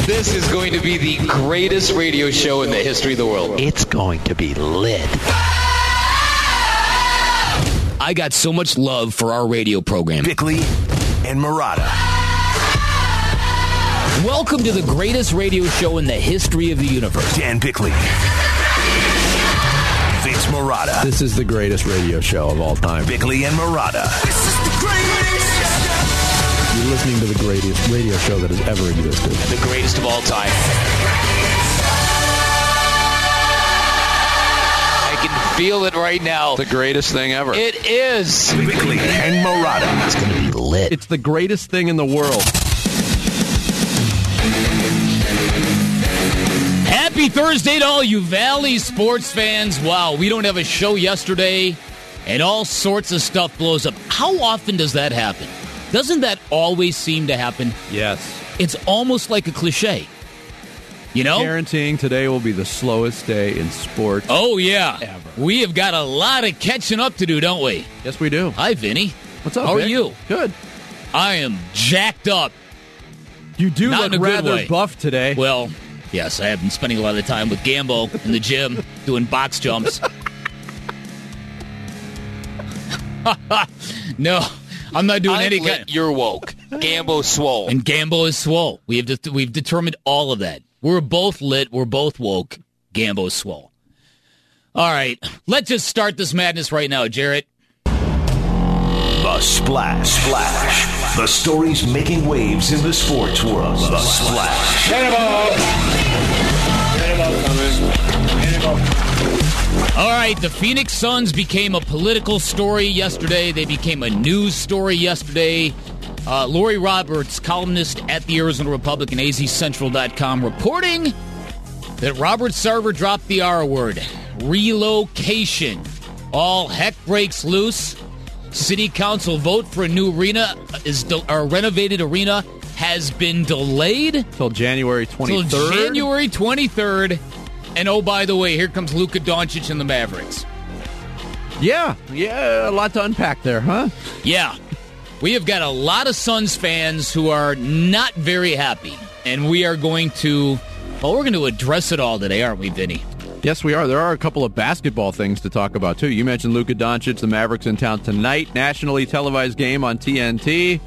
This is going to be the greatest radio show in the history of the world. It's going to be lit. I got so much love for our radio program. Bickley and Marotta. Welcome to the greatest radio show in the history of the universe. Dan Bickley. Vince Marotta. This is the greatest radio show of all time. Bickley and Marotta. This is the greatest. You're listening to the greatest radio show that has ever existed. The greatest of all time. I can feel it right now. The greatest thing ever. It is. Bickley and Marotta. It's going to be lit. It's the greatest thing in the world. Happy Thursday to all you Valley sports fans. Wow, we don't have a show yesterday, and all sorts of stuff blows up. How often does that happen? Doesn't that always seem to happen? Yes. It's almost like a cliche. You know? Guaranteeing today will be the slowest day in sports. Oh, yeah. Ever. We have got a lot of catching up to do, don't we? Yes, we do. Hi, Vinny. What's up, How Vic? are you? Good. I am jacked up. You do Not in look a good rather way. buff today. Well, yes, I have been spending a lot of time with Gambo in the gym doing box jumps. No, I'm not doing any kind. You're woke. Gambo swole. And Gambo is swole. We've determined all of that. We're both lit. We're both woke. Gambo's swole. All right, let's just start this madness right now, Jarrett. The Splash. Splash. The stories making waves in the sports world. The Splash. All right, the Phoenix Suns became a political story yesterday. They became a news story yesterday. Lori Roberts, columnist at the Arizona Republic and azcentral.com, reporting that Robert Sarver dropped the R word, relocation. All heck breaks loose. City Council vote for a new arena, a renovated arena, has been delayed Till January 23rd. till January 23rd. And oh, by the way, here comes Luka Doncic and the Mavericks. Yeah, a lot to unpack there, huh? Yeah. We have got a lot of Suns fans who are not very happy. And we are going to, well, we're going to address it all today, aren't we, Vinny? Yes, we are. There are a couple of basketball things to talk about, too. You mentioned Luka Doncic, the Mavericks in town tonight. Nationally televised game on TNT.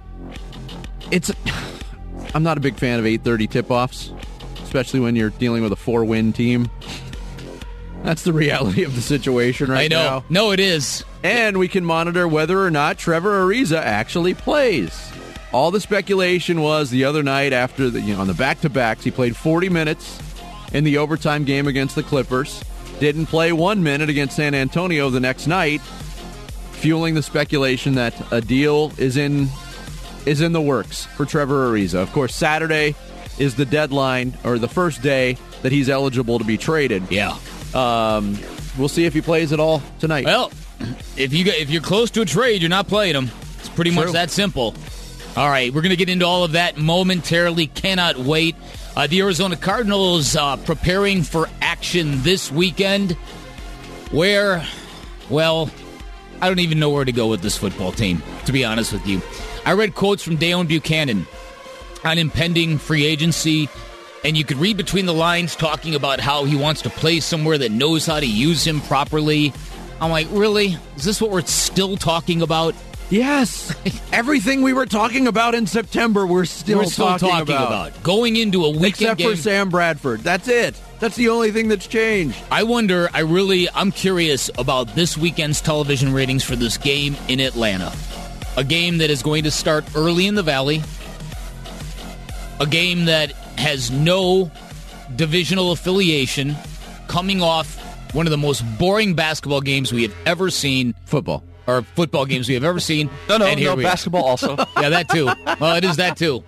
I'm not a big fan of 8:30 tip-offs, especially when you're dealing with a 4-win team. That's the reality of the situation right now. I know. No, it is. And we can monitor whether or not Trevor Ariza actually plays. All the speculation was the other night after on the back-to-backs, he played 40 minutes in the overtime game against the Clippers. Didn't play 1 minute against San Antonio the next night, fueling the speculation that a deal is in the works for Trevor Ariza. Of course, Saturday is the deadline, or the first day that he's eligible to be traded. Yeah. We'll see if he plays at all tonight. Well, if you're close to a trade, you're not playing him. It's pretty much that simple. All right, we're going to get into all of that momentarily. Cannot wait. The Arizona Cardinals preparing for action this weekend where, well, I don't even know where to go with this football team, to be honest with you. I read quotes from Deion Buchanan on impending free agency, and you could read between the lines talking about how he wants to play somewhere that knows how to use him properly. I'm like, really? Is this what we're still talking about? Yes. Everything we were talking about in September, we're still talking about. Going into a weekend Except game. for Sam Bradford. That's it. That's the only thing that's changed. I'm curious about this weekend's television ratings for this game in Atlanta. A game that is going to start early in the Valley. A game that has no divisional affiliation, coming off one of the most boring basketball games we have ever seen. Football games we have ever seen. No, basketball also. Yeah, that too. Well, it is that too.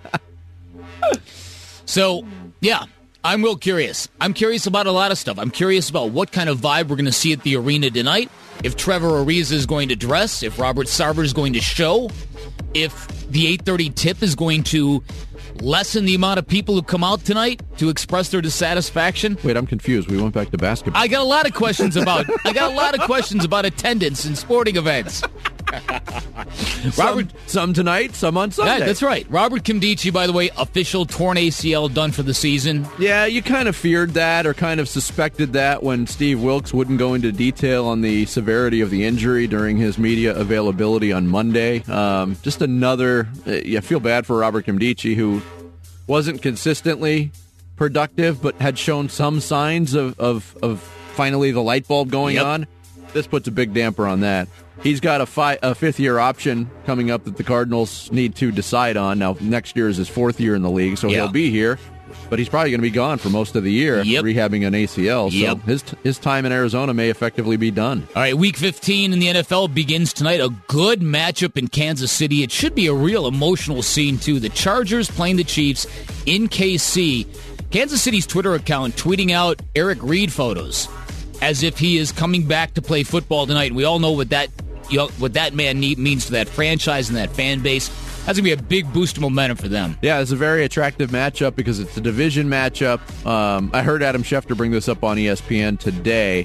So, yeah, I'm real curious. I'm curious about a lot of stuff. I'm curious about what kind of vibe we're going to see at the arena tonight. If Trevor Ariza is going to dress, if Robert Sarver is going to show, if the 8:30 tip is going to lessen the amount of people who come out tonight to express their dissatisfaction. Wait, I'm confused. We went back to basketball. I got a lot of questions about attendance in sporting events. Some tonight, some on Sunday. Yeah, that's right. Robert Kimdichie, by the way, official torn ACL, done for the season. Yeah, you kind of feared that or kind of suspected that when Steve Wilkes wouldn't go into detail on the severity of the injury during his media availability on Monday. Just another, I feel bad for Robert Kimdichie, who wasn't consistently productive but had shown some signs of finally the light bulb going on. This puts a big damper on that. He's got a fifth-year option coming up that the Cardinals need to decide on. Now, next year is his fourth year in the league, so he'll be here. But he's probably going to be gone for most of the year, rehabbing an ACL. So his time in Arizona may effectively be done. All right, Week 15 in the NFL begins tonight. A good matchup in Kansas City. It should be a real emotional scene, too. The Chargers playing the Chiefs in KC. Kansas City's Twitter account tweeting out Eric Reid photos as if he is coming back to play football tonight. We all know what that man means to that franchise and that fan base. That's going to be a big boost of momentum for them. Yeah, it's a very attractive matchup because it's a division matchup. I heard Adam Schefter bring this up on ESPN today.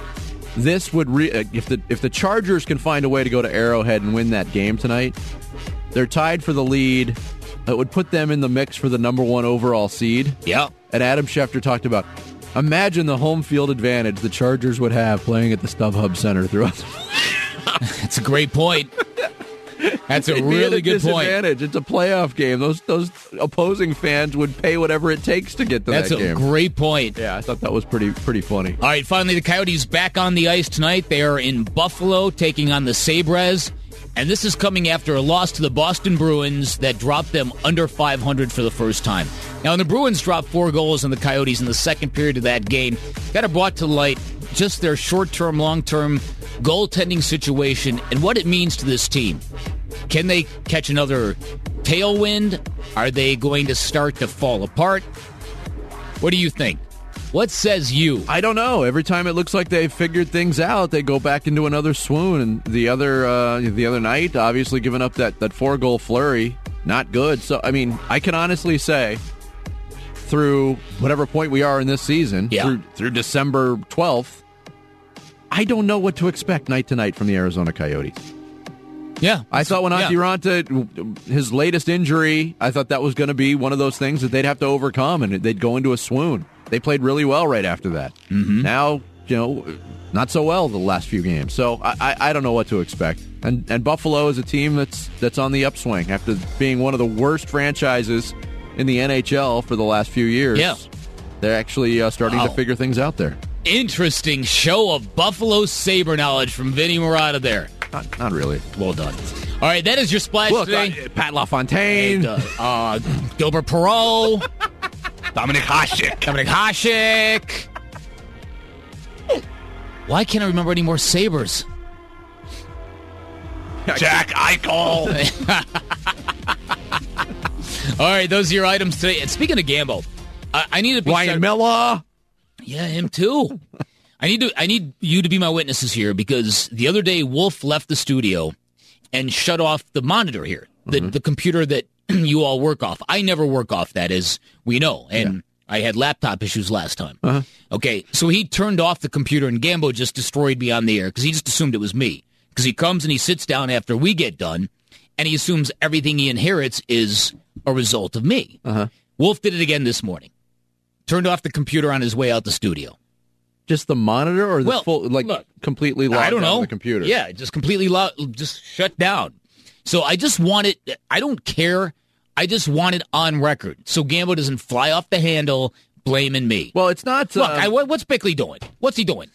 This would if the Chargers can find a way to go to Arrowhead and win that game tonight, they're tied for the lead. It would put them in the mix for the number 1 overall seed. Yeah. And Adam Schefter talked about, imagine the home field advantage the Chargers would have playing at the StubHub Center throughout the That's a great point. That's a really good point. It's a playoff game. Those opposing fans would pay whatever it takes to get to that game. That's a great point. Yeah, I thought that was pretty funny. All right, finally, the Coyotes back on the ice tonight. They are in Buffalo taking on the Sabres. And this is coming after a loss to the Boston Bruins that dropped them under 500 for the first time. Now, when the Bruins dropped 4 goals on the Coyotes in the second period of that game, kind of brought to light just their short-term, long-term goaltending situation and what it means to this team. Can they catch another tailwind? Are they going to start to fall apart? What do you think? What says you? I don't know. Every time it looks like they've figured things out, they go back into another swoon. And the other night, obviously giving up that 4-goal flurry, not good. So, I mean, I can honestly say, through whatever point we are in this season, through December 12th, I don't know what to expect night to night from the Arizona Coyotes. Yeah. I thought when Antti Raanta, his latest injury, I thought that was going to be one of those things that they'd have to overcome, and they'd go into a swoon. They played really well right after that. Mm-hmm. Now, not so well the last few games. So I don't know what to expect. And Buffalo is a team that's on the upswing after being one of the worst franchises in the NHL for the last few years. Yeah. They're actually starting to figure things out there. Interesting show of Buffalo Sabre knowledge from Vinny Marotta there. Not really. Well done. All right, that is your splash today. Pat LaFontaine. Gilbert Perreault. Dominic Hasek. Why can't I remember any more Sabres? Jack Eichel. All right, those are your items today. And speaking of Gambo, I need to be Ryan Miller. Yeah, him too. I need you to be my witnesses here because the other day Wolf left the studio and shut off the monitor here, the computer that you all work off. I never work off that, as we know, and I had laptop issues last time. Uh-huh. Okay, so he turned off the computer, and Gambo just destroyed me on the air because he just assumed it was me. Because he comes and he sits down after we get done, and he assumes everything he inherits is a result of me. Uh-huh. Wolf did it again this morning. Turned off the computer on his way out the studio. Just the monitor or the full, completely locked I don't know. the computer? Yeah, just completely just shut down. So I just want it, I don't care. I just want it on record so Gambo doesn't fly off the handle blaming me. Well, it's not... Look, what's Bickley doing? What's he doing?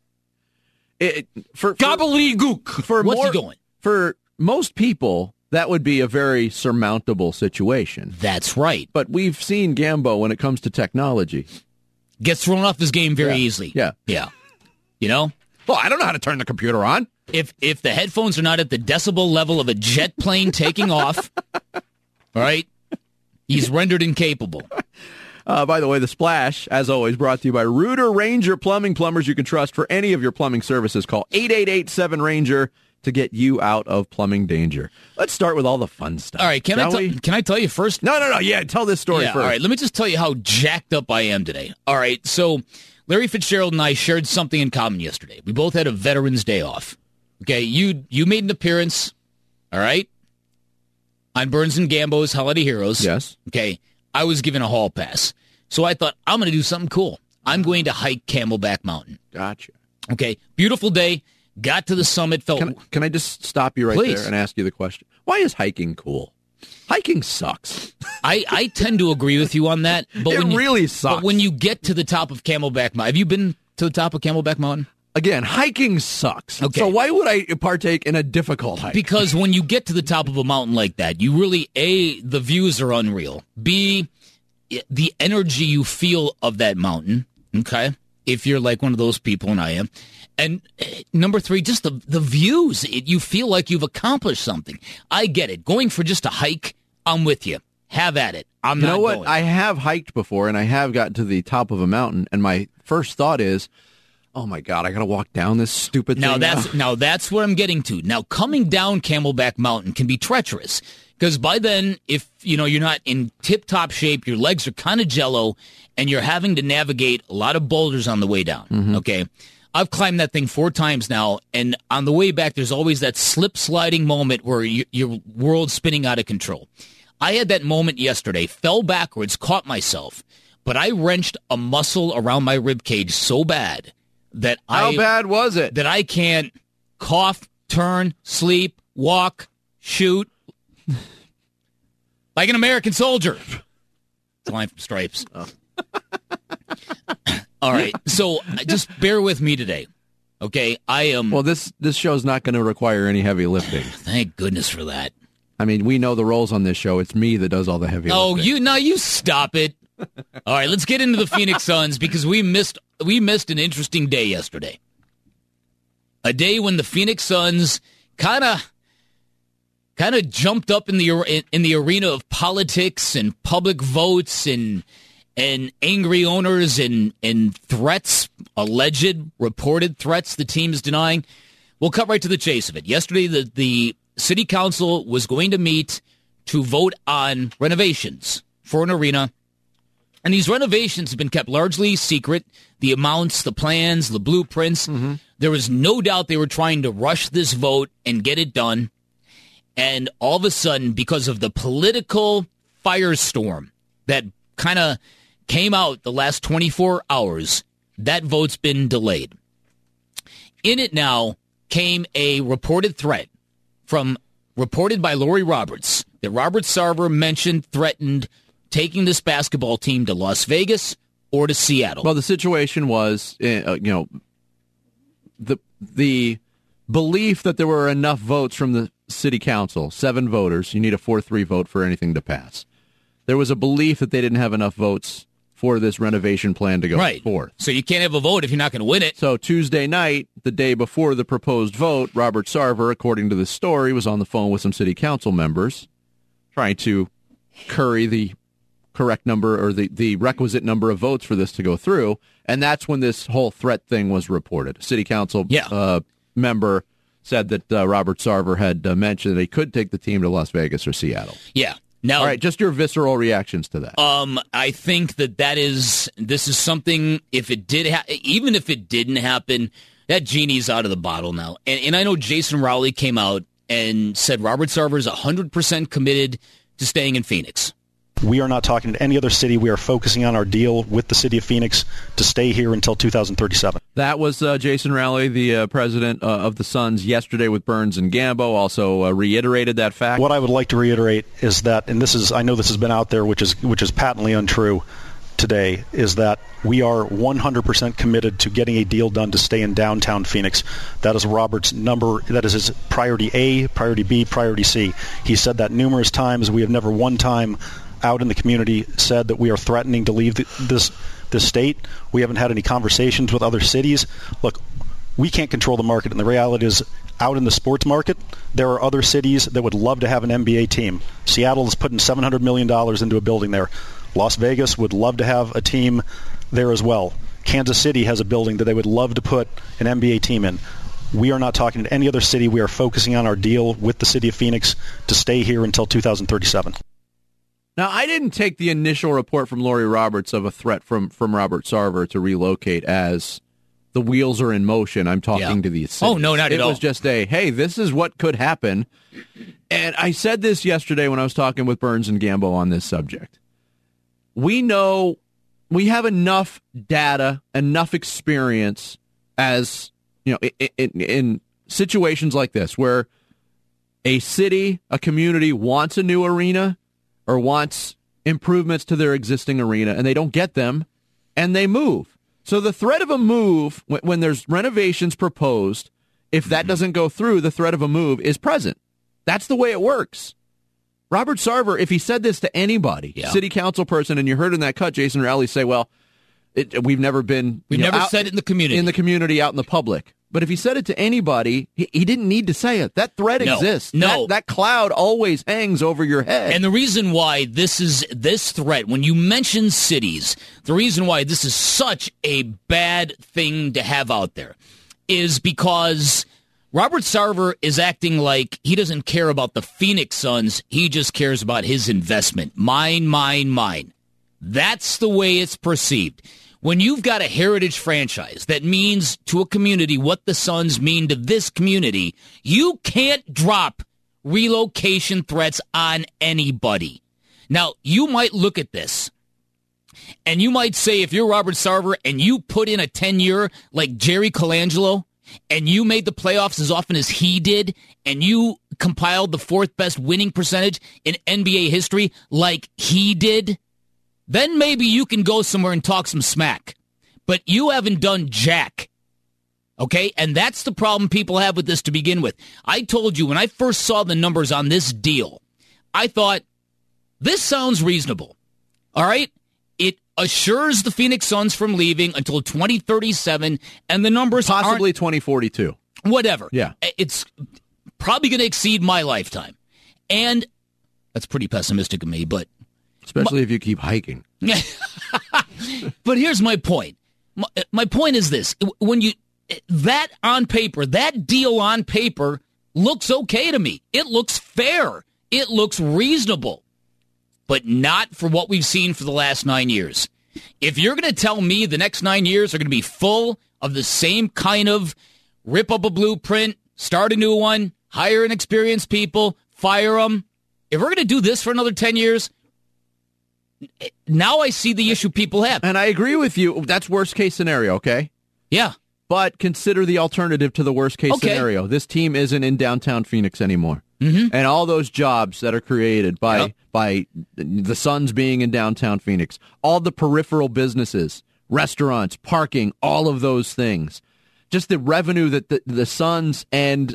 Gobbledygook. What's he doing? For most people, that would be a very surmountable situation. That's right. But we've seen Gambo when it comes to technology. Gets thrown off this game very easily. Yeah. You know? Well, I don't know how to turn the computer on. If the headphones are not at the decibel level of a jet plane taking off, all right, he's rendered incapable. By the way, The Splash, as always, brought to you by Rooter Ranger Plumbing. Plumbers you can trust for any of your plumbing services. Call 888-7-RANGER to get you out of plumbing danger. Let's start with all the fun stuff. All right, can I tell you first? No. Yeah, tell this story first. All right, let me just tell you how jacked up I am today. All right, so Larry Fitzgerald and I shared something in common yesterday. We both had a Veterans Day off. Okay, you made an appearance, all right, on Burns and Gambo's Holiday Heroes. Yes. Okay, I was given a hall pass. So I thought, I'm going to do something cool. I'm going to hike Camelback Mountain. Gotcha. Okay, beautiful day. Got to the summit. Can I just stop you right Please. there and ask you the question? Why is hiking cool? Hiking sucks. I tend to agree with you on that. But It really sucks. But when you get to the top of Camelback Mountain, have you been to the top of Camelback Mountain? Again, hiking sucks. Okay. So why would I partake in a difficult hike? Because when you get to the top of a mountain like that, you really, A, the views are unreal. B, the energy you feel of that mountain, okay, if you're like one of those people, and I am. And number 3, just the views. You feel like you've accomplished something. I get it. Going for just a hike, I'm with you. Have at it. I'm not going. You know what? I have hiked before, and I have gotten to the top of a mountain, and my first thought is, oh my God, I got to walk down this stupid thing. Now that's what I'm getting to. Now, coming down Camelback Mountain can be treacherous because by then, if you're not in tip-top shape, your legs are kind of jello, and you're having to navigate a lot of boulders on the way down. Mm-hmm. Okay, I've climbed that thing 4 times now, and on the way back, there's always that slip-sliding moment where your world's spinning out of control. I had that moment yesterday, fell backwards, caught myself, but I wrenched a muscle around my rib cage so bad that How bad was it? that I can't cough, turn, sleep, walk, shoot like an American soldier. It's a line from Stripes. Oh. All right, so just bear with me today, okay? I am. Well, this show's not going to require any heavy lifting. Thank goodness for that. I mean, we know the roles on this show. It's me that does all the heavy lifting. Oh, you stop it. All right, let's get into the Phoenix Suns because we missed an interesting day yesterday. A day when the Phoenix Suns kind of jumped up in the arena of politics and public votes and angry owners and threats, alleged reported threats the team is denying. We'll cut right to the chase of it. Yesterday, the city council was going to meet to vote on renovations for an arena. And these renovations have been kept largely secret. The amounts, the plans, the blueprints. Mm-hmm. There was no doubt they were trying to rush this vote and get it done. And all of a sudden, because of the political firestorm that kind of came out the last 24 hours, that vote's been delayed. In it now came a reported threat reported by Lori Roberts that Robert Sarver mentioned threatened taking this basketball team to Las Vegas or to Seattle. Well, the situation was, the belief that there were enough votes from the city council, 7 voters, you need a 4-3 vote for anything to pass. There was a belief that they didn't have enough votes for this renovation plan to go forth. So you can't have a vote if you're not going to win it. So Tuesday night, the day before the proposed vote, Robert Sarver, according to the story, was on the phone with some city council members trying to curry the correct number or the requisite number of votes for this to go through, and that's when this whole threat thing was reported. A city council member said that Robert Sarver had mentioned that he could take the team to Las Vegas or Seattle. Yeah. Now, all right, just your visceral reactions to that. I think this is something, if it did even if it didn't happen, that genie's out of the bottle now. And I know Jason Rowley came out and said Robert Sarver is 100% committed to staying in Phoenix. We are not talking to any other city. We are focusing on our deal with the city of Phoenix to stay here until 2037. That was Jason Rowley, the president of the Suns, yesterday with Burns and Gambo, also reiterated that fact. What I would like to reiterate is that, and I know this has been out there, which is patently untrue today, is that we are 100% committed to getting a deal done to stay in downtown Phoenix. That is Robert's number. That is his priority A, priority B, priority C. He said that numerous times. We have never one time out in the community said that we are threatening to leave this state. We haven't had any conversations with other cities. Look, we can't control the market, and the reality is out in the sports market, there are other cities that would love to have an NBA team. Seattle is putting $700 million into a building there. Las Vegas would love to have a team there as well. Kansas City has a building that they would love to put an NBA team in. We are not talking to any other city. We are focusing on our deal with the city of Phoenix to stay here until 2037. Now, I didn't take the initial report from Lori Roberts of a threat from Robert Sarver to relocate as the wheels are in motion. I'm talking to these cities. Oh, no, not at all. It was just hey, this is what could happen. And I said this yesterday when I was talking with Burns and Gambo on this subject. We know we have enough data, enough experience as, in situations like this where a city, a community wants a new arena or wants improvements to their existing arena, and they don't get them, and they move. So the threat of a move, when there's renovations proposed, if that doesn't go through, the threat of a move is present. That's the way it works. Robert Sarver, if he said this to anybody, city council person, and you heard in that cut Jason Rowley say, well, we've never said it in the community. In the community, out in the public. But if he said it to anybody, he didn't need to say it. That threat exists. No. That cloud always hangs over your head. And the reason why this threat, when you mention cities, the reason why this is such a bad thing to have out there is because Robert Sarver is acting like he doesn't care about the Phoenix Suns. He just cares about his investment. Mine, mine, mine. That's the way it's perceived. When you've got a heritage franchise that means to a community what the Suns mean to this community, you can't drop relocation threats on anybody. Now, you might look at this, and you might say, if you're Robert Sarver and you put in a 10-year like Jerry Colangelo, and you made the playoffs as often as he did, and you compiled the fourth best winning percentage in NBA history like he did, then maybe you can go somewhere and talk some smack. But you haven't done jack. Okay? And that's the problem people have with this to begin with. I told you when I first saw the numbers on this deal, I thought, this sounds reasonable. All right? It assures the Phoenix Suns from leaving until 2037, and the numbers possibly 2042. Whatever. Yeah. It's probably going to exceed my lifetime. And that's pretty pessimistic of me, but... Especially if you keep hiking. But here's my point. My point is this. When that on paper, that deal on paper looks okay to me. It looks fair. It looks reasonable. But not for what we've seen for the last 9 years. If you're going to tell me the next 9 years are going to be full of the same kind of rip up a blueprint, start a new one, hire inexperienced people, fire them. If we're going to do this for another 10 years... Now I see the issue people have. And I agree with you. That's worst case scenario, okay? Yeah. But consider the alternative to the worst case scenario. This team isn't in downtown Phoenix anymore. Mm-hmm. And all those jobs that are created by the Suns being in downtown Phoenix, all the peripheral businesses, restaurants, parking, all of those things. Just the revenue that the Suns and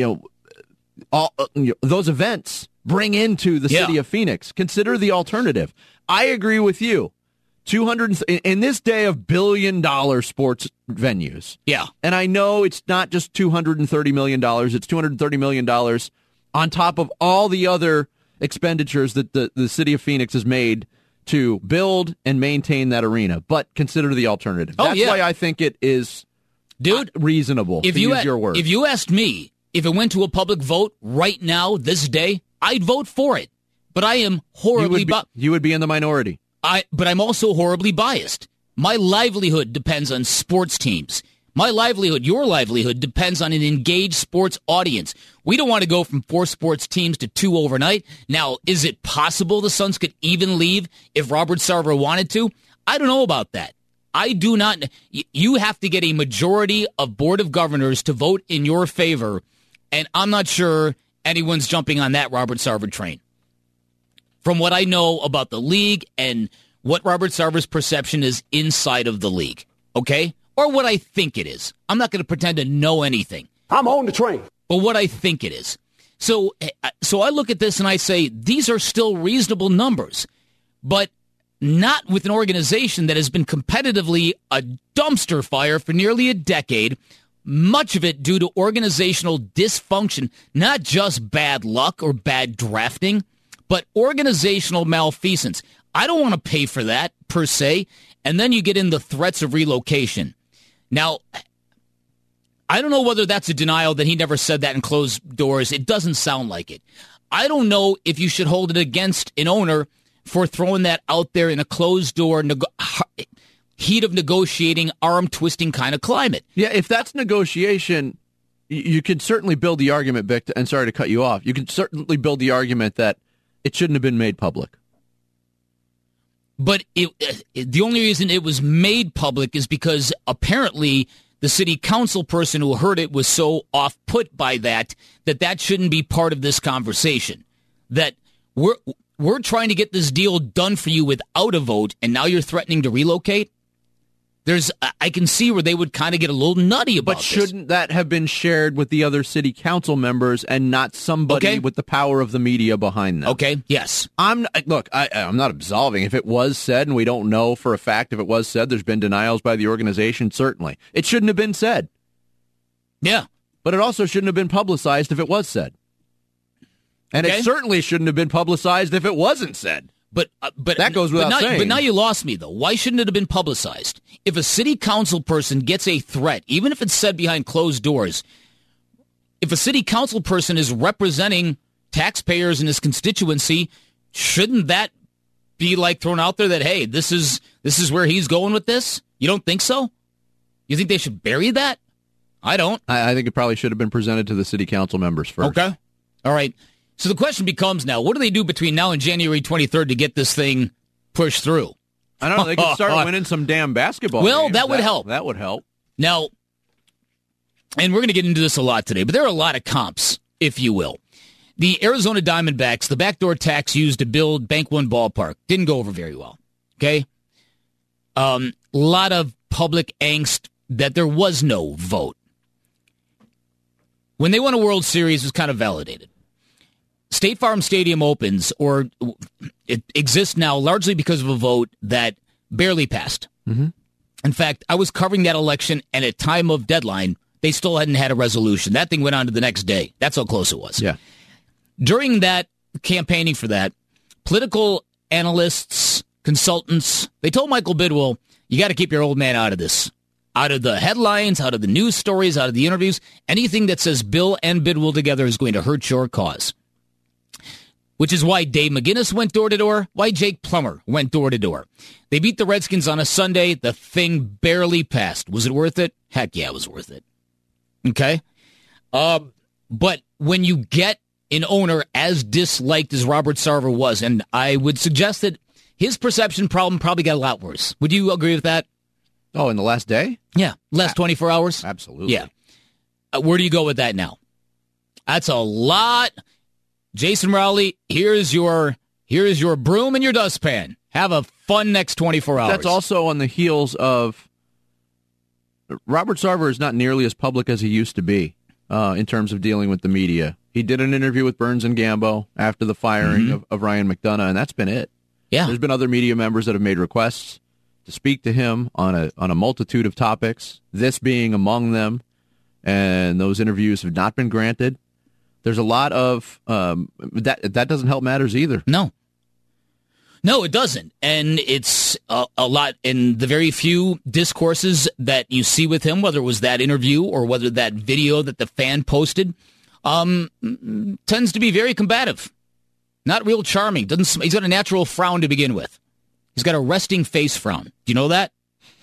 those events bring into the city of Phoenix. Consider the alternative. I agree with you. 200 in this day of billion-dollar sports venues. Yeah. And I know it's not just $230 million. It's $230 million on top of all the other expenditures that the city of Phoenix has made to build and maintain that arena. But consider the alternative. That's why I think it is reasonable to use your word. If you asked me if it went to a public vote right now, this day, I'd vote for it. But I am horribly biased. You would be in the minority. But I'm also horribly biased. My livelihood depends on sports teams. My livelihood, your livelihood, depends on an engaged sports audience. We don't want to go from 4 sports teams to 2 overnight. Now, is it possible the Suns could even leave if Robert Sarver wanted to? I don't know about that. I do not. You have to get a majority of Board of Governors to vote in your favor, and I'm not sure anyone's jumping on that Robert Sarver train. From what I know about the league and what Robert Sarver's perception is inside of the league, okay? Or what I think it is. I'm not going to pretend to know anything. I'm on the train. But what I think it is. So I look at this and I say, these are still reasonable numbers, but not with an organization that has been competitively a dumpster fire for nearly a decade, much of it due to organizational dysfunction, not just bad luck or bad drafting, but organizational malfeasance. I don't want to pay for that, per se. And then you get in the threats of relocation. Now, I don't know whether that's a denial that he never said that in closed doors. It doesn't sound like it. I don't know if you should hold it against an owner for throwing that out there in a closed door. heat of negotiating, arm-twisting kind of climate. Yeah, if that's negotiation, you can certainly build the argument, Vic, and sorry to cut you off, you can certainly build the argument that it shouldn't have been made public. But the only reason it was made public is because apparently the city council person who heard it was so off-put by that shouldn't be part of this conversation. That we're trying to get this deal done for you without a vote, and now you're threatening to relocate? I can see where they would kind of get a little nutty about But this. shouldn't that have been shared with the other city council members and not somebody with the power of the media behind them? Okay, yes. I'm not absolving. If it was said, and we don't know for a fact if it was said, there's been denials by the organization, certainly. It shouldn't have been said. Yeah. But it also shouldn't have been publicized if it was said. And it certainly shouldn't have been publicized if it wasn't said. But that goes without saying. But now you lost me, though. Why shouldn't it have been publicized? If a city council person gets a threat, even if it's said behind closed doors, if a city council person is representing taxpayers in his constituency, shouldn't that be like thrown out there that, hey, this is where he's going with this? You don't think so? You think they should bury that? I don't. I think it probably should have been presented to the city council members first. Okay. All right. So the question becomes now, what do they do between now and January 23rd to get this thing pushed through? I don't know. They could start winning some damn basketball games. That would help. That would help. Now, and we're going to get into this a lot today, but there are a lot of comps, if you will. The Arizona Diamondbacks, the backdoor tax used to build Bank One Ballpark, didn't go over very well. Okay? A lot of public angst that there was no vote. When they won a World Series, it was kind of validated. State Farm Stadium opens, or it exists now largely because of a vote that barely passed. Mm-hmm. In fact, I was covering that election, and at time of deadline, they still hadn't had a resolution. That thing went on to the next day. That's how close it was. Yeah. During that campaigning for that, political analysts, consultants, they told Michael Bidwell, you got to keep your old man out of this. Out of the headlines, out of the news stories, out of the interviews. Anything that says Bill and Bidwell together is going to hurt your cause. Which is why Dave McGinnis went door-to-door, why Jake Plummer went door-to-door. They beat the Redskins on a Sunday. The thing barely passed. Was it worth it? Heck yeah, it was worth it. Okay? But when you get an owner as disliked as Robert Sarver was, and I would suggest that his perception problem probably got a lot worse. Would you agree with that? Oh, in the last day? Yeah, last 24 hours? Absolutely. Yeah. Where do you go with that now? That's a lot. Jason Rowley, here's your broom and your dustpan. Have a fun next 24 hours. That's also on the heels of Robert Sarver is not nearly as public as he used to be in terms of dealing with the media. He did an interview with Burns and Gambo after the firing of Ryan McDonough, and that's been it. Yeah. There's been other media members that have made requests to speak to him on a multitude of topics, this being among them, and those interviews have not been granted. There's a lot of that doesn't help matters either. No, it doesn't. And it's a lot in the very few discourses that you see with him, whether it was that interview or whether that video that the fan posted, tends to be very combative. Not real charming. He's got a natural frown to begin with. He's got a resting face frown. Do you know that?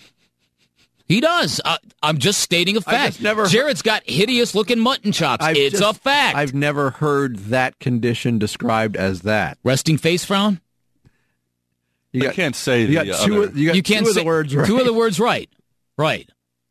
He does. I'm just stating a fact. Jared's got hideous-looking mutton chops. It's a fact. I've never heard that condition described as that. Resting face frown? I can't say you got two of the words right. Two of the words right. Right.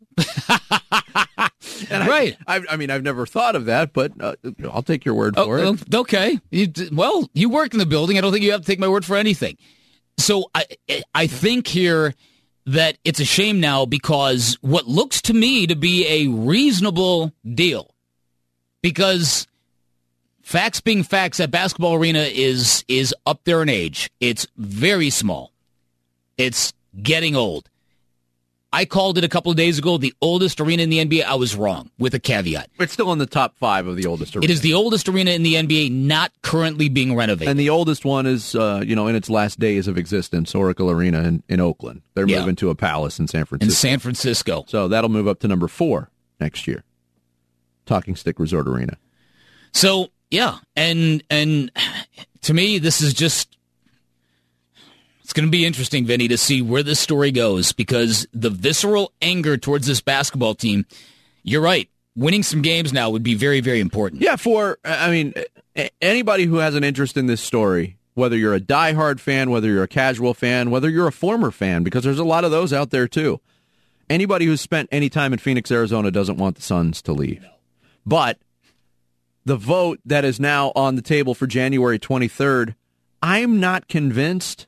Right. I've never thought of that, but I'll take your word for it. Okay. You work in the building. I don't think you have to take my word for anything. So I think here that it's a shame now because what looks to me to be a reasonable deal, because facts being facts, that basketball arena is up there in age. It's very small. It's getting old. I called it a couple of days ago the oldest arena in the NBA. I was wrong with a caveat. It's still in the top 5 of the oldest arenas. It is the oldest arena in the NBA not currently being renovated. And the oldest one is, in its last days of existence, Oracle Arena in Oakland. They're moving to a Palace in San Francisco. In San Francisco. So that'll move up to number 4 next year. Talking Stick Resort Arena. So, yeah. And to me, this is just It's going to be interesting, Vinny, to see where this story goes, because the visceral anger towards this basketball team, you're right. Winning some games now would be very, very important. Yeah, anybody who has an interest in this story, whether you're a diehard fan, whether you're a casual fan, whether you're a former fan, because there's a lot of those out there too. Anybody who's spent any time in Phoenix, Arizona doesn't want the Suns to leave. But the vote that is now on the table for January 23rd, I'm not convinced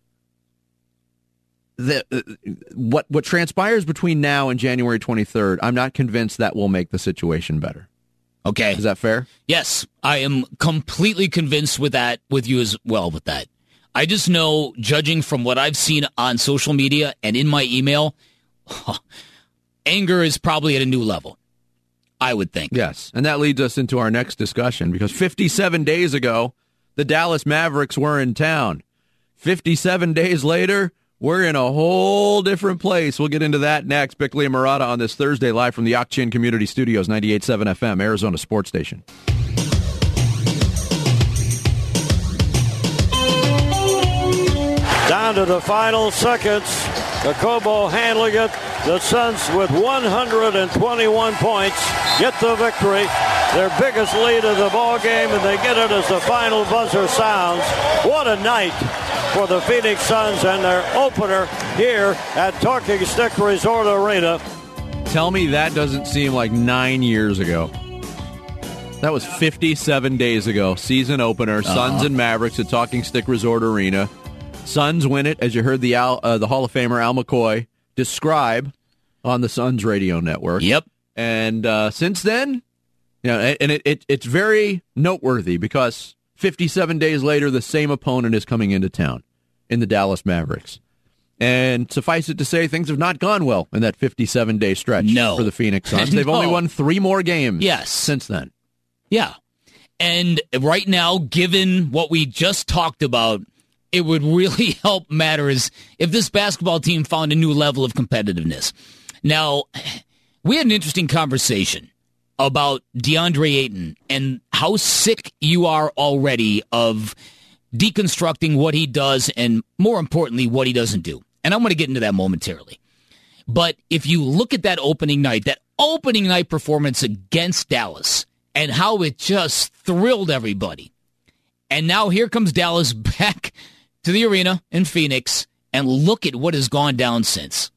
that what transpires between now and January 23rd, I'm not convinced that will make the situation better. Okay. Is that fair? Yes, I am completely convinced with you as well with that. I just know, judging from what I've seen on social media and in my email, anger is probably at a new level, I would think. Yes, and that leads us into our next discussion, because 57 days ago, the Dallas Mavericks were in town. 57 days later, we're in a whole different place. We'll get into that next. Bickley and Murata on this Thursday, live from the Ak-Chin Community Studios, 98.7 FM, Arizona Sports Station. Down to the final seconds. Kokomo handling it. The Suns with 121 points get the victory. Their biggest lead of the ball game, and they get it as the final buzzer sounds. What a night for the Phoenix Suns and their opener here at Talking Stick Resort Arena. Tell me that doesn't seem like 9 years ago. That was 57 days ago. Season opener, Suns and Mavericks at Talking Stick Resort Arena. Suns win it, as you heard the Hall of Famer Al McCoy describe on the Suns radio network. Yep. And since then, it's very noteworthy, because 57 days later, the same opponent is coming into town in the Dallas Mavericks. And suffice it to say, things have not gone well in that 57-day stretch for the Phoenix Suns. They've only won 3 more games since then. Yeah. And right now, given what we just talked about, it would really help matters if this basketball team found a new level of competitiveness. Now, we had an interesting conversation about DeAndre Ayton and how sick you are already of deconstructing what he does and, more importantly, what he doesn't do. And I'm going to get into that momentarily. But if you look at that opening night performance against Dallas and how it just thrilled everybody. And now here comes Dallas back to the arena in Phoenix, and look at what has gone down since.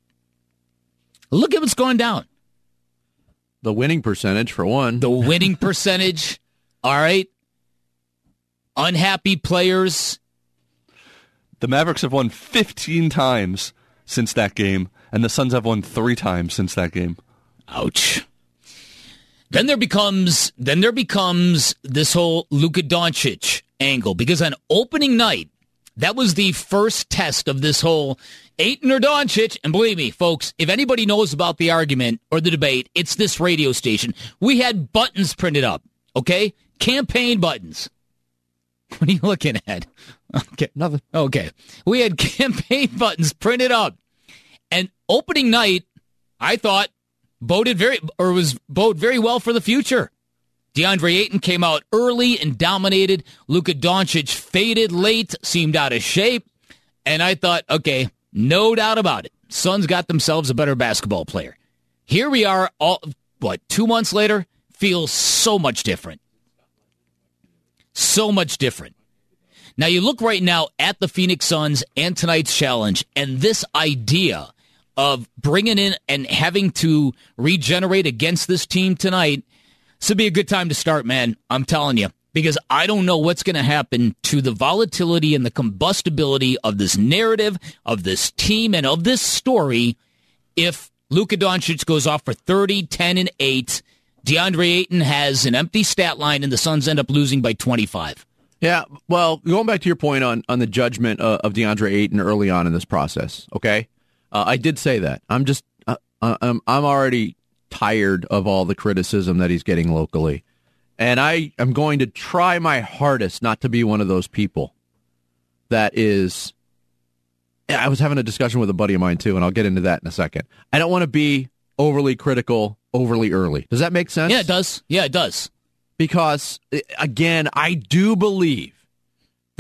Look at what's gone down. The winning percentage, for one. The winning percentage, all right. Unhappy players. The Mavericks have won 15 times since that game, and the Suns have won 3 times since that game. Ouch. Then there becomes this whole Luka Doncic angle, because on opening night, that was the first test of this whole Ayton or Doncic. And believe me, folks, if anybody knows about the argument or the debate, it's this radio station. We had buttons printed up, okay? Campaign buttons. What are you looking at? Okay, nothing. Okay. We had campaign buttons printed up. And opening night, I thought, boded very well for the future. DeAndre Ayton came out early and dominated. Luka Doncic faded late, seemed out of shape. And I thought, okay, no doubt about it. Suns got themselves a better basketball player. Here we are, 2 months later, feels so much different. So much different. Now you look right now at the Phoenix Suns and tonight's challenge, and this idea of bringing in and having to regenerate against this team tonight, this would be a good time to start, man. I'm telling you. Because I don't know what's going to happen to the volatility and the combustibility of this narrative, of this team, and of this story if Luka Doncic goes off for 30, 10, and 8. DeAndre Ayton has an empty stat line, and the Suns end up losing by 25. Yeah, well, going back to your point on the judgment of DeAndre Ayton early on in this process, okay? I did say that. I'm already tired of all the criticism that he's getting locally. And I am going to try my hardest not to be one of those people that is... I was having a discussion with a buddy of mine, too, and I'll get into that in a second. I don't want to be overly critical overly early. Does that make sense? Yeah, it does. Because, again, I do believe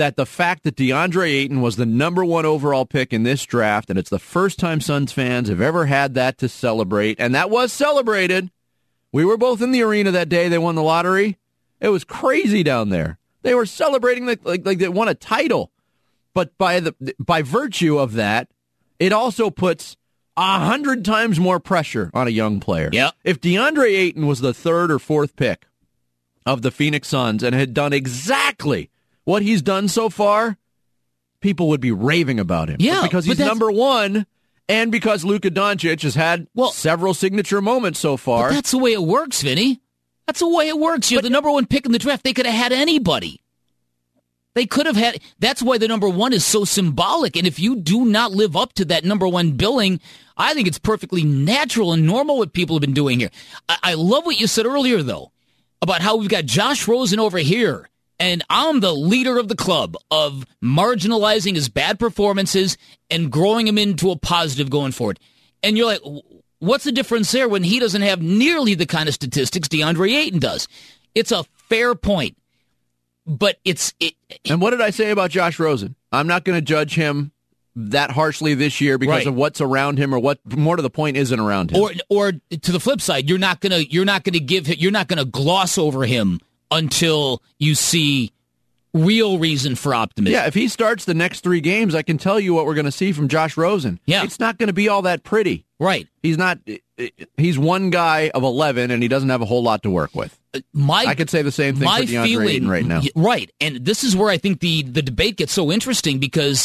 that the fact that DeAndre Ayton was the number 1 overall pick in this draft, and it's the first time Suns fans have ever had that to celebrate, and that was celebrated. We were both in the arena that day they won the lottery. It was crazy down there. They were celebrating like they won a title. But by virtue of that, it also puts 100 times more pressure on a young player. Yep. If DeAndre Ayton was the 3rd or 4th pick of the Phoenix Suns and had done exactly what he's done so far, people would be raving about him. Yeah, but because he's number 1 and because Luka Doncic has had several signature moments so far. But that's the way it works, Vinny. That's the way it works. You're the number 1 pick in the draft. They could have had anybody. They could have had. That's why the number 1 is so symbolic. And if you do not live up to that number 1 billing, I think it's perfectly natural and normal what people have been doing here. I love what you said earlier, though, about how we've got Josh Rosen over here, and I'm the leader of the club of marginalizing his bad performances and growing him into a positive going forward. And you're like, what's the difference there when he doesn't have nearly the kind of statistics DeAndre Ayton does? It's a fair point. But And what did I say about Josh Rosen? I'm not going to judge him that harshly this year because of what's around him, or what, more to the point, isn't around him. Or to the flip side, you're not going to gloss over him until you see real reason for optimism. Yeah, if he starts the next 3 games, I can tell you what we're going to see from Josh Rosen. Yeah. It's not going to be all that pretty. Right. He's one guy of 11, and he doesn't have a whole lot to work with. I could say the same thing for DeAndre Ayton right now. Right, and this is where I think the debate gets so interesting, because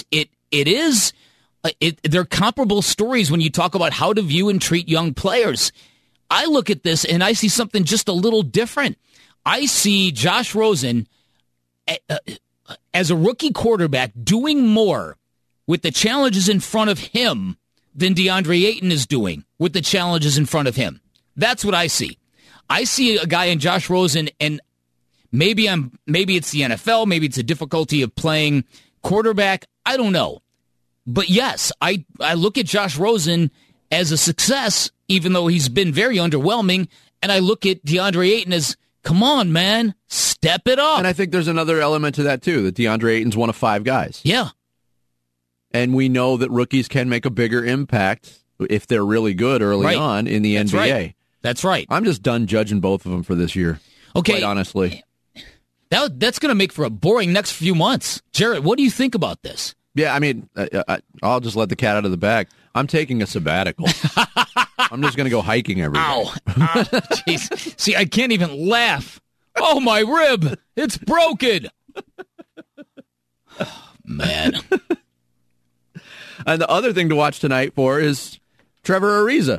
they're comparable stories when you talk about how to view and treat young players. I look at this, and I see something just a little different. I see Josh Rosen as a rookie quarterback doing more with the challenges in front of him than DeAndre Ayton is doing with the challenges in front of him. That's what I see. I see a guy in Josh Rosen, and maybe it's the NFL, maybe it's the difficulty of playing quarterback. I don't know. But yes, I look at Josh Rosen as a success, even though he's been very underwhelming, and I look at DeAndre Ayton as, come on, man, step it up. And I think there's another element to that, too, that DeAndre Ayton's one of 5 guys. Yeah. And we know that rookies can make a bigger impact if they're really good early on in the NBA. That's right. I'm just done judging both of them for this year, quite honestly. That's going to make for a boring next few months. Jarrett, what do you think about this? Yeah, I mean, I'll just let the cat out of the bag. I'm taking a sabbatical. I'm just going to go hiking every day. Ow. Jeez. See, I can't even laugh. Oh, my rib. It's broken. Man. And the other thing to watch tonight is Trevor Ariza.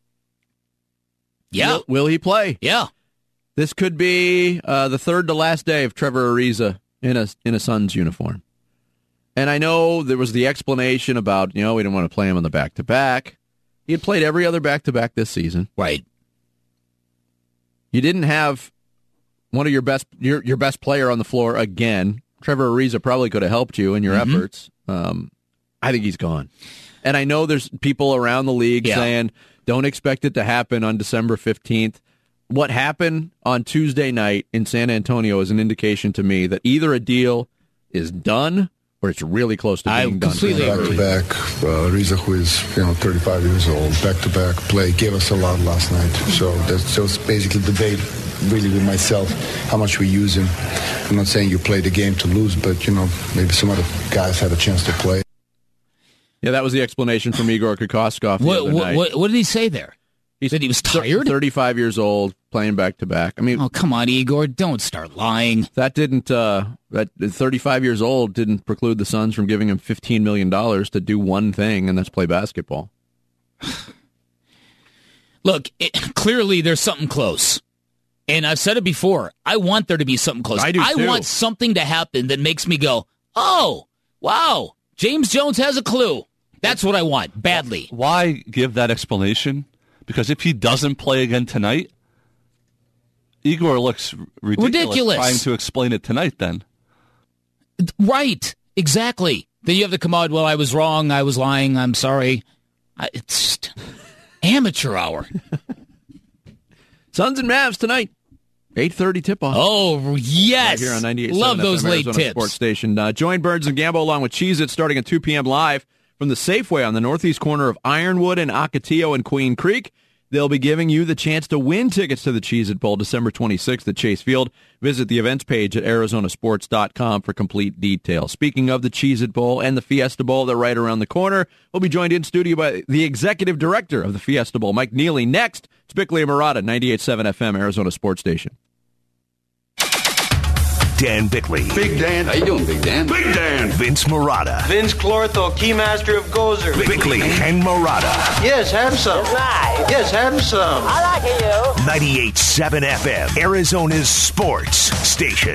Yeah. Will he play? Yeah. This could be the 3rd to last day of Trevor Ariza in a Suns uniform. And I know there was the explanation about, we didn't want to play him on the back-to-back. He had played every other back-to-back this season. Right. You didn't have one of your best player on the floor again. Trevor Ariza probably could have helped you in your efforts. I think he's gone. And I know there's people around the league saying, don't expect it to happen on December 15th. What happened on Tuesday night in San Antonio is an indication to me that either a deal is done or it's really close to being done. Completely agree. Back-to-back, Ariza, who is 35 years old, back-to-back play, gave us a lot last night. So that's just basically debate really with myself how much we use him. I'm not saying you play the game to lose, but, maybe some other guys had a chance to play. Yeah, that was the explanation from Igor Kokoskov the other night. What did he say there? He said he was tired? 35 years old, playing back-to-back. I mean, oh, come on, Igor. Don't start lying. That 35 years old didn't preclude the Suns from giving him $15 million to do one thing, and that's play basketball. Look, clearly there's something close. And I've said it before. I want there to be something close. I do, too. I want something to happen that makes me go, oh, wow, James Jones has a clue. That's what I want, badly. Why give that explanation? Because if he doesn't play again tonight, Igor looks ridiculous trying to explain it tonight then. Right, exactly. Then you have to come out, well, I was wrong, I was lying, I'm sorry. It's just amateur hour. Suns and Mavs tonight. 8:30 tip-off. Oh, yes. Right here on 98.7 Love those FM, late Arizona tips. Sports Station. Join Burns and Gambo along with Cheez-It starting at 2 p.m. live from the Safeway on the northeast corner of Ironwood and Ocotillo and Queen Creek. They'll be giving you the chance to win tickets to the Cheez-It Bowl December 26th at Chase Field. Visit the events page at arizonasports.com for complete details. Speaking of the Cheez-It Bowl and the Fiesta Bowl, they're right around the corner. We'll be joined in studio by the executive director of the Fiesta Bowl, Mike Neely. Next, it's Bickley and Murata, 98.7 FM, Arizona Sports Station. Dan Bickley. Big Dan. How you doing, Big Dan? Big Dan. Vince Murata. Vince Clortho, Keymaster of Gozer. Bickley and Murata. Yes, have some. Yes, have some. I like you. 98.7 FM, Arizona's sports station.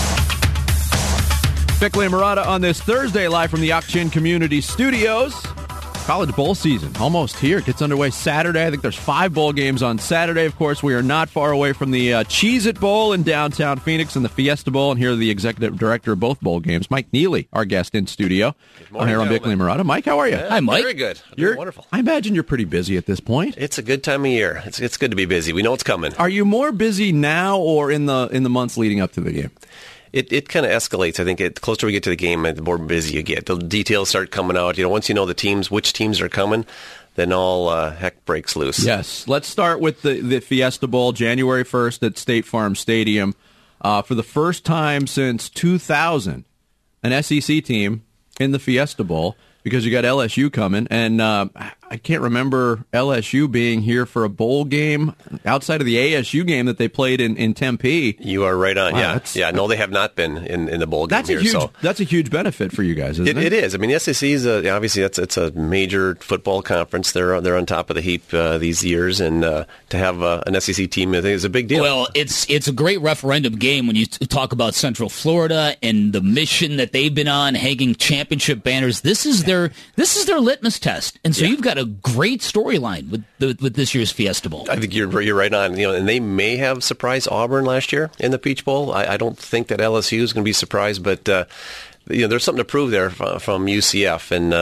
Bickley and Murata on this Thursday, live from the Ak-Chin Community Studios. College bowl season almost here. It gets underway Saturday. I think there's 5 bowl games on Saturday. Of course, we are not far away from the Cheez-It Bowl in downtown Phoenix and the Fiesta Bowl. And here are the executive director of both bowl games, Mike Neely, our guest in studio. Good morning, here on Bickley and Murata. Mike, how are you? Yeah, Hi, Mike. Very good. You're wonderful. I imagine you're pretty busy at this point. It's a good time of year. It's good to be busy. We know it's coming. Are you more busy now or in the months leading up to the game? It kind of escalates. I think the closer we get to the game, the more busy you get. The details start coming out. Once you know the teams, which teams are coming, then all heck breaks loose. Yes. Let's start with the Fiesta Bowl, January 1st at State Farm Stadium. For the first time since 2000, an SEC team in the Fiesta Bowl, because you got LSU coming, and I can't remember LSU being here for a bowl game outside of the ASU game that they played in Tempe. You are right on. Wow, yeah. No, they have not been in the bowl game here. That's a huge benefit for you guys, isn't it? It is. I mean, the SEC is obviously it's a major football conference. They're on top of the heap these years, and to have an SEC team, I think, is a big deal. Well, it's a great referendum game when you talk about Central Florida and the mission that they've been on, hanging championship banners. This is their litmus test, and so you've got a great storyline with this year's Fiesta Bowl. I think you're right on. And they may have surprised Auburn last year in the Peach Bowl. I don't think that LSU is going to be surprised, but there's something to prove there from UCF. And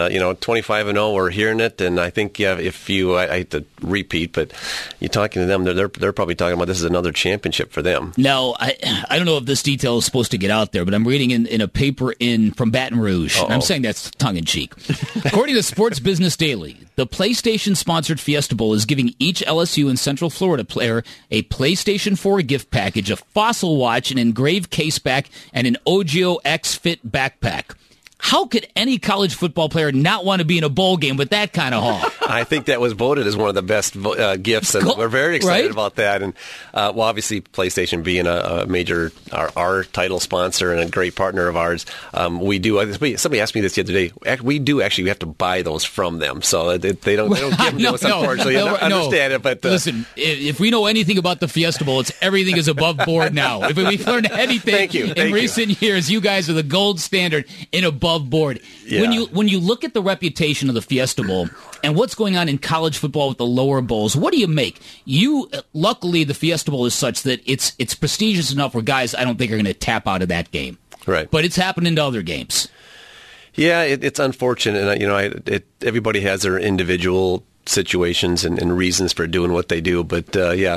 25-0, we're hearing it. And I think if I hate to repeat, but you're talking to them, they're probably talking about this is another championship for them. Now, I don't know if this detail is supposed to get out there, but I'm reading in a paper from Baton Rouge, and I'm saying that's tongue-in-cheek. According to Sports Business Daily, the PlayStation-sponsored Fiesta Bowl is giving each LSU and Central Florida player a PlayStation 4 gift package, a Fossil watch, an engraved caseback, and an Ogio X Fit backpack. How could any college football player not want to be in a bowl game with that kind of haul? I think that was voted as one of the best gifts, and we're very excited about that. And obviously, PlayStation being a major our title sponsor and a great partner of ours, we do. Somebody asked me this the other day. We have to buy those from them, so they don't give them to us. Unfortunately, I understand it. But listen, if we know anything about the Fiesta Bowl, it's everything is above board now. If we've learned anything in recent years, you guys are the gold standard in above board. Yeah. When you look at the reputation of the Fiesta Bowl and what's going on in college football with the lower bowls, what do you make? Luckily, the Fiesta Bowl is such that it's prestigious enough where guys I don't think are going to tap out of that game. Right. But it's happening to other games. Yeah, it's unfortunate, and everybody has their individual situations and reasons for doing what they do. But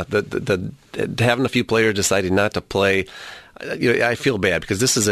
the having a few players deciding not to play, I feel bad because this is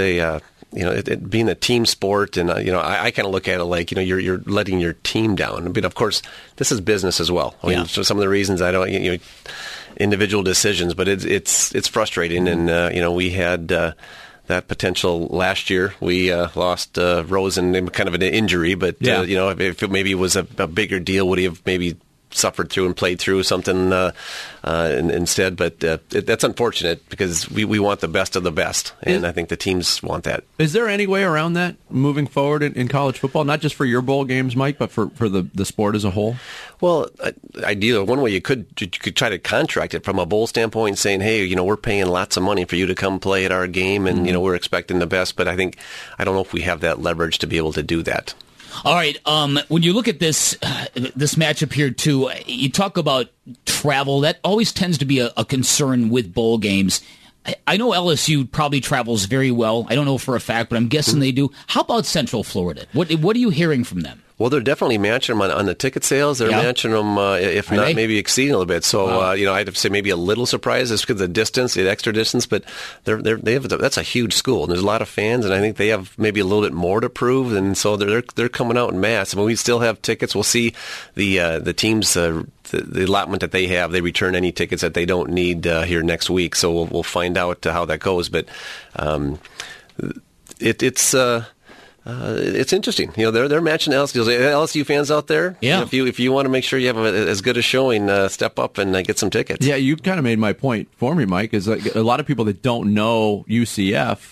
it being a team sport, and I kind of look at it like you're letting your team down. But of course, this is business as well. So some of the reasons I don't, individual decisions, but it's frustrating. And we had that potential last year. We lost Rose in kind of an injury, but if it maybe was a bigger deal, would he have maybe suffered through and played through something instead, but that's unfortunate because we want the best of the best, and I think the teams want that. Is there any way around that moving forward in college football, not just for your bowl games, Mike, but for the sport as a whole? Well, ideally, one way you could try to contract it from a bowl standpoint, saying, hey, we're paying lots of money for you to come play at our game, and we're expecting the best, but I don't know if we have that leverage to be able to do that. All right. When you look at this matchup here, too, you talk about travel. That always tends to be a concern with bowl games. I know LSU probably travels very well. I don't know for a fact, but I'm guessing they do. How about Central Florida? What are you hearing from them? Well, they're definitely matching them on the ticket sales. They're matching them, if not maybe exceeding a little bit. So, I'd have to say maybe a little surprised just because of the distance, the extra distance. But that's a huge school, and there's a lot of fans, and I think they have maybe a little bit more to prove. And so they're coming out in mass. I mean, we still have tickets. We'll see the teams. The allotment that they have, they return any tickets that they don't need here next week. So we'll find out how that goes. But it's interesting. They're matching LSU. LSU fans out there, if you want to make sure you have as good a showing, step up and get some tickets. Yeah, you kind of made my point for me, Mike. Is like a lot of people that don't know UCF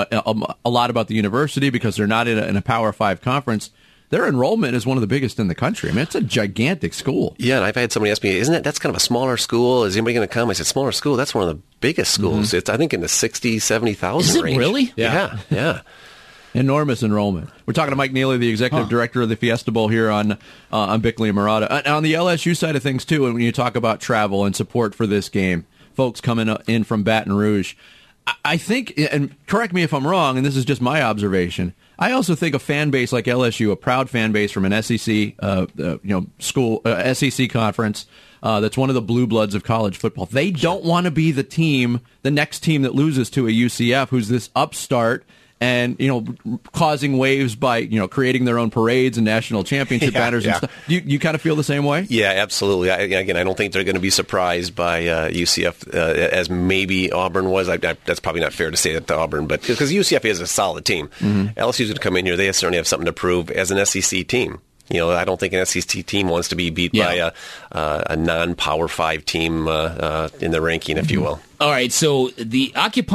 a lot about the university because they're not in a Power 5 conference. Their enrollment is one of the biggest in the country. I mean, it's a gigantic school. Yeah, and I've had somebody ask me, that's kind of a smaller school? Is anybody going to come? I said, smaller school? That's one of the biggest schools. It's, I think, in the 60,000, 70,000 range. Is it really? Yeah. Enormous enrollment. We're talking to Mike Neely, the executive director of the Fiesta Bowl here on Bickley and Marotta. On the LSU side of things, too, and when you talk about travel and support for this game, folks coming in from Baton Rouge, I think, and correct me if I'm wrong, and this is just my observation, I also think a fan base like LSU, a proud fan base from an SEC school, SEC conference, that's one of the blue bloods of college football. They don't want to be the next team that loses to a UCF, who's this upstart and causing waves by creating their own parades and national championship banners and stuff. You kind of feel the same way? Yeah, absolutely. I don't think they're going to be surprised by UCF as maybe Auburn was. That's probably not fair to say that to Auburn, but because UCF is a solid team. Mm-hmm. LSU's going to come in here. They certainly have something to prove as an SEC team. I don't think an SEC team wants to be beat by a non-Power 5 team in the ranking, if you will. All right, so the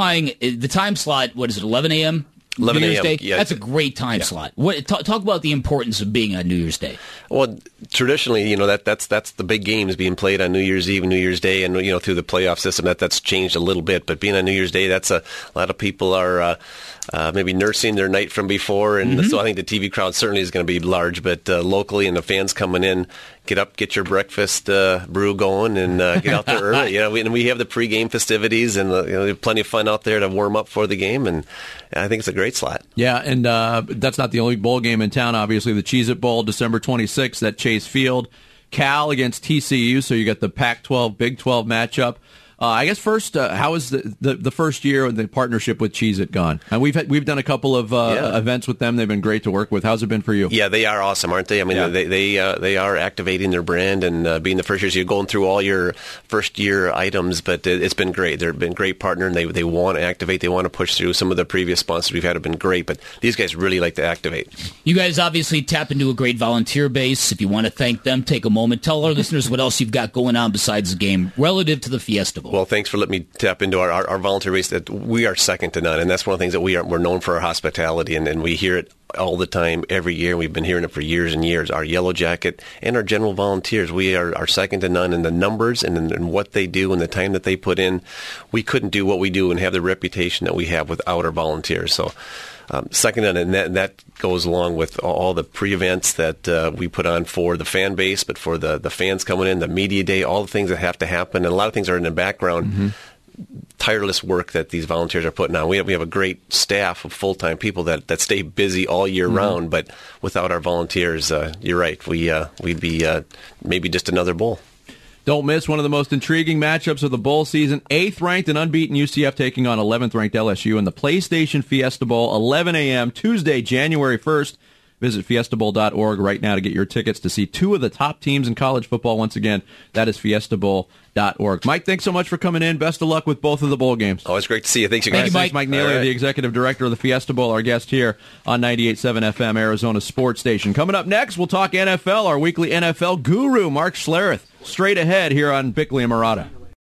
time slot, what is it, 11 a.m.? 11 New Year's Day? Yeah. That's a great time slot. Talk about the importance of being on New Year's Day. Well, traditionally, that's the big games being played on New Year's Eve and New Year's Day, and through the playoff system, that's changed a little bit. But being on New Year's Day, that's a lot of people are maybe nursing their night from before, and so I think the TV crowd certainly is going to be large. But locally, and the fans coming in, get up, get your breakfast brew going, and get out there early. And we have the pregame festivities, and plenty of fun out there to warm up for the game, and I think it's a great slot. Yeah, and that's not the only bowl game in town. Obviously, the Cheez-It Bowl, December 26th at Chase Field. Cal against TCU, so you got the Pac-12, Big 12 matchup. I guess first, how is the first year of the partnership with Cheez-It gone? And we've done a couple of events with them. They've been great to work with. How's it been for you? Yeah, they are awesome, aren't they? I mean, they are activating their brand and being the first year. So you're going through all your first year items, but it's been great. They've been a great partner, and they want to activate. They want to push through. Some of the previous sponsors we've had have been great, but these guys really like to activate. You guys obviously tap into a great volunteer base. If you want to thank them, take a moment. Tell our listeners what else you've got going on besides the game relative to the Fiesta Bowl. Well, thanks for letting me tap into our volunteer base. That we are second to none, and that's one of the things that we're known for, our hospitality, and we hear it all the time, every year. We've been hearing it for years and years. Our Yellow Jacket and our general volunteers, we are second to none in the numbers and what they do and the time that they put in. We couldn't do what we do and have the reputation that we have without our volunteers. So second to none, and that goes along with all the pre-events that we put on for the fan base, but for the fans coming in, the media day, all the things that have to happen, and a lot of things are in the background. Mm-hmm. Tireless work that these volunteers are putting on. We have a great staff of full-time people that stay busy all year round, but without our volunteers, you're right, we'd be maybe just another bowl. Don't miss one of the most intriguing matchups of the bowl season. 8th-ranked and unbeaten UCF taking on 11th-ranked LSU in the PlayStation Fiesta Bowl, 11 a.m., Tuesday, January 1st. Visit fiestabowl.org right now to get your tickets to see two of the top teams in college football. Once again, that is fiestabowl.org. Mike, thanks so much for coming in. Best of luck with both of the bowl games. Always great to see you. Thanks, you guys. Thank you, Mike. Thanks, Mike Neely, the executive director of the Fiesta Bowl, our guest here on 98.7 FM, Arizona Sports Station. Coming up next, we'll talk NFL, our weekly NFL guru, Mark Schlereth. Straight ahead here on Bickley and Marotta.